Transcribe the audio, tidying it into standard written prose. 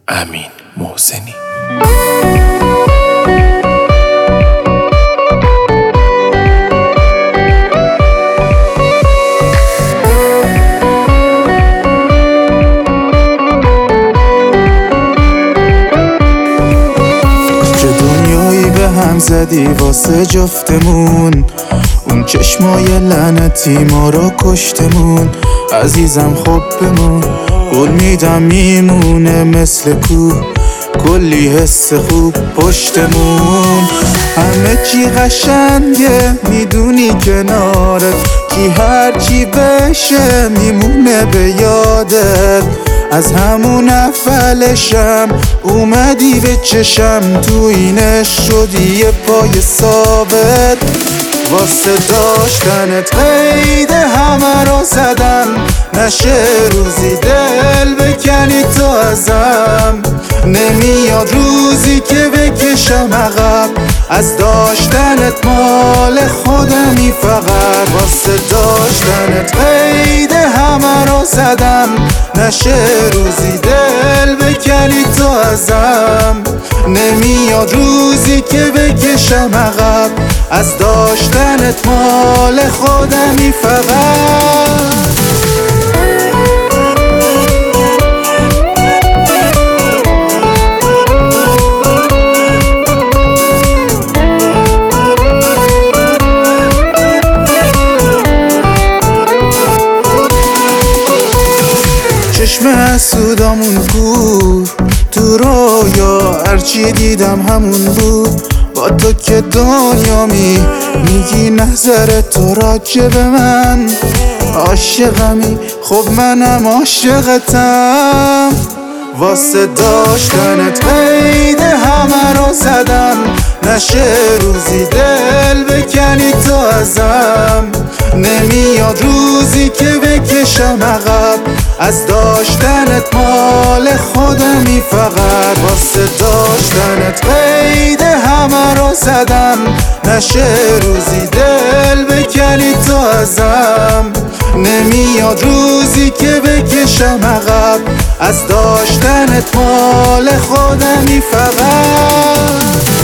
امین محسنی. چه دنیایی به هم زدی واسه جفتمون، اون چشمای لعنتی ما رو کشتمون. عزیزم خب بمون، قول میدم میمونه مثل کوه، کلی حس خوب پشتمون. همه چی قشنگه میدونی کنارت، کی هرچی بشه میمونه به یادت. از همون اولشم اومدی به چشم، تو اینش شدی یه پای ثابت. واسه داشتنت قید همه رو زدم، نشه روزی دل بکنی تو ازم. نمیاد روزی که بکشم عقب، از داشتنت مال خودمی فقط. واسه داشتنت قید همه رو زدم، نشه روزی دل بکنی تو ازم. نمیاد روزی که بکشم عقب، از داشتنت مال خودمی فقط. چشم حسودامون کور، تو رویا هرچی دیدم همون بود. با تو که دنیامی، میگی نظر تو راجع به من. عاشقمی خب منم عاشقتم. واسه داشتنت قید همه رو زدم، نشه روزی دل بکنی تو ازم. نمیاد روزی که بکشم عقب، از داشتنت مال خودمی فقط. واسه داشتنت قید همه رو زدم، نشه روزی دل بکنی تو ازم. نمیاد روزی که بکشم عقب، از داشتنت مال خودمی فقط.